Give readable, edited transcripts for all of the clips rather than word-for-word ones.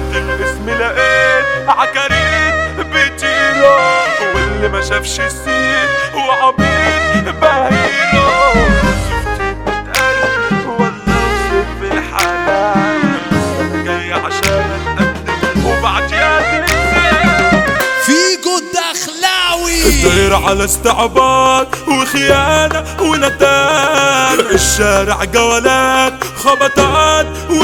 الاسم لقيت عكاريت بيطيروا، واللي ما شافش السيد وعبيط بهيرو. شفتي بتقل ولا وصف في الحلال، انا جاي عشان اتقدم وبعديها تنزل. فيجو الدخلاوي داير على استعباط وخيانة وندان، الشارع جولات خبطات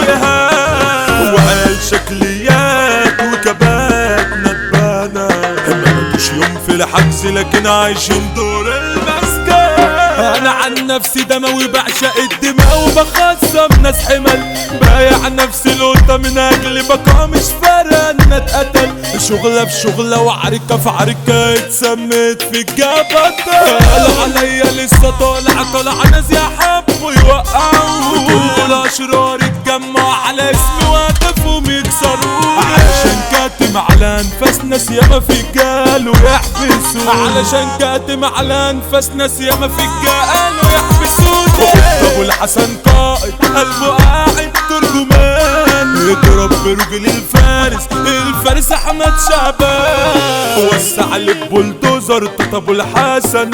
وإهان، وعيل شكليات وكبات ندبانة. مالكوش يوم في الحجز لكن عايشين دور المسكن. انا عن نفسي دموي بعشق الدماء وبخصم ناس حمل، بايع نفسي لقطة من اجل بقى مش فارقة ان اتقتل. شغلة في شغلة وعركة في عركة اتسمت في الجبهة. قالوا عليا لسه طالع ناس يحبوا يوقعوا، كل الاشرار اتجمعوا على اسمي وهدفهم يكسروا. علشان كاتم على انفاس ناس ياما في الجال ويحبسوا، علشان كاتم على انفاس ناس ياما في الجال ويحبسوا. ابو الحسن قائد قلبه قاعد ترجمان، يضرب برجل الفارس احمد شعبان. وسع لي بولدوزر ابو الحسن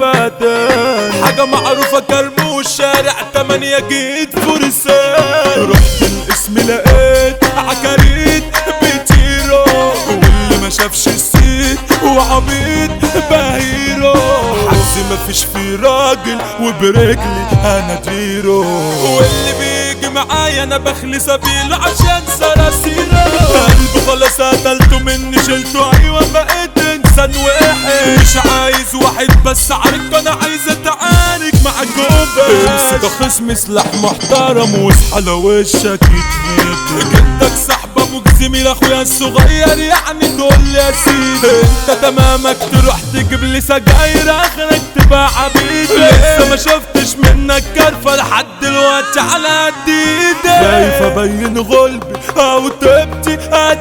الفدان، حاجه معروفه كرمو الشارع 8 جيت فرسان. رحت الاسم لقيت عكاريت بيطيروا، واللي ما شافش السيد وعبيط بهيرو. حجزي مفيش فيه راجل وبرجلي انا ديرو، واللي بيجي معايا انا بخلي سبيله عشان سراسيره. قلبي خلاص قتلته مني شلته، ايوه بقيت انسان وحش. مش عايز واحد بس عارك، انا عايز اتعارك مع جوبك. امسك خصم سلاح محترم واصحى لوشك يتهد. جدك صاحب ابوك زميل اخويا الصغير، يعني تقول لي يا سيدي انت تمامك تروح تجيب لي سجاير اخرك تبقى عبيد. لسه ما شفتش منك كرفه لحد دلوقتي على قد ايدك. خايف ابين غلبي او تبتي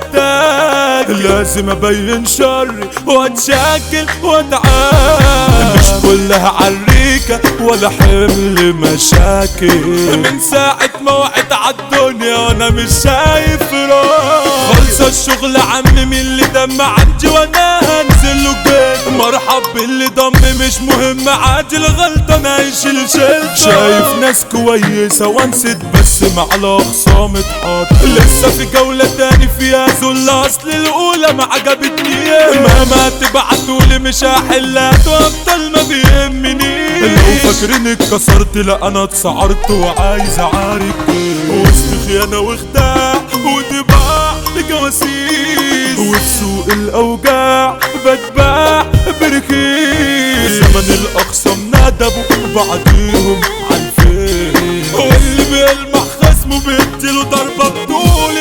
قدك، لازم ابين شري واتشكل واتعاد. مش كلها عريكه ولا حمل مشاكل، من ساعه ما وقعت عالدنيا وانا مش شايف راح. خلص الشغل عمي من اللي دم عندي وانا هنزل له جد. مرحب باللي ضم مش مهم عادي الغلطه انا هيشيل شلته. شايف ناس كويسه وانسد بس مع الاخصام اتحط. لسه في جوله تاني فيها ذل، اصل الاولى ما عجبتني. مهما تبعتولي مش هحلها وافضل ما بيهمني. لو فاكرين اتكسرت لا انا اتسعرت وعايز اعارك. وسط خيانه وخداع ودباع جواسيس، وفي سوق الاوجاع بتباع برخيص. زمن الاخصام ندبوا بعديهم عالفين، واللي بيلمح خصمه بيديله ضربه بطول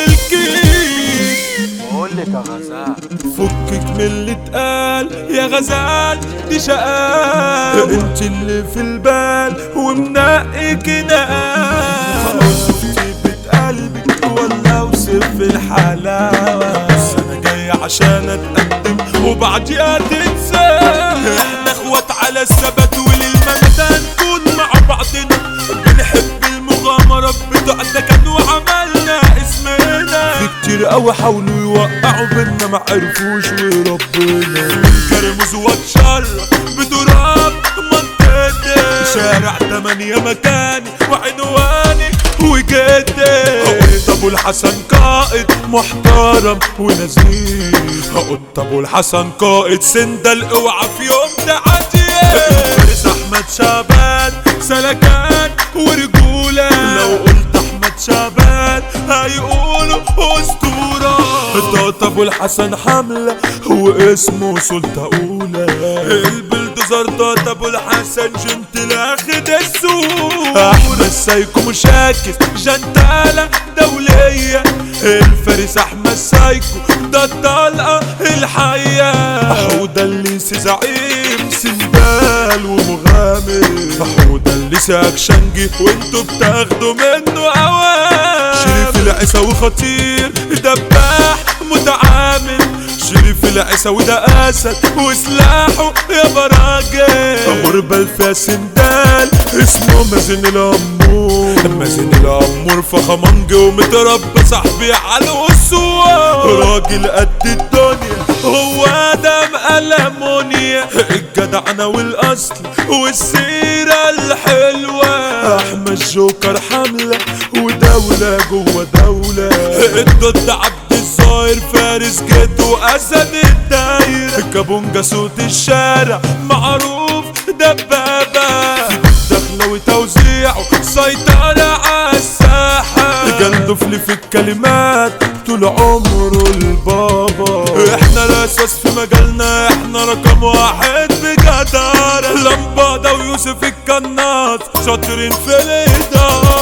الكيس. بقولك يا غزال فكك من اللي اتقال يا غزال، دي شقال انت اللي في البال ومنقك نقال. خلاص شفتي بقلبك ولا وصف في الحلاوه، بس انا جاي عشان اتقدم وبعديها تنسى. احنا اخوات على الثبات وللممات نكون مع بعضنا، بنحب المغامرات بتاعتنا كان وعملنا اسمنا. في كتير قوي حاولوا يوقعوا بينا ما عرفوش وربنا. كرموز واتشرف بدراب منطقتي، شارع 8 مكاني وعنواني وجدي. قلت ابو الحسن قائد محترم ونزيه، قلت ابو الحسن قائد سندل اوعى في يوم تعدي. فارس احمد شعبان سلكان ورجوله، لو قلت احمد شعبان هيقولوا اسطوره. طاط ابو الحسن حمله واسمه سلطه اولى، البلدوزر طاط ابو الحسن جنتل اخد السوق. احمد سايكو مشاكس جنتاله دوليه، الفارس احمد سايكو ده الطلقه الحيه. حوده الليسي زعيم سندال ومغامر، حوده الليسي اكشنجي وانتوا بتاخدوا منه اوام. شريف العيسى وخطير دباح متعامل، شريف العيساوي ده اسد وسلاحه يا براجل. غربة الفيها سندال اسمه مازن الامور. مازن الامور فخمنج ومتربى صاحبي على الاسوار. راجل قد الدنيا هو ادم ألمونيا. الجدعنة والاصل والسيرة الحلوة. احمد جوكر حملة ودولة جوه دولة. الضد عبد الظاهر فارس جد واسد الدايرة. كابونجا صوت الشارع معروف دبابة. دخله وتوزيعه سيطرة عالساحة. جندفلي في الكلمات طول عمره البابا. احنا الاساس في مجالنا احنا رقم واحد بجدارة. لمبادة ويوسف الكناس شاطرين في الادارة.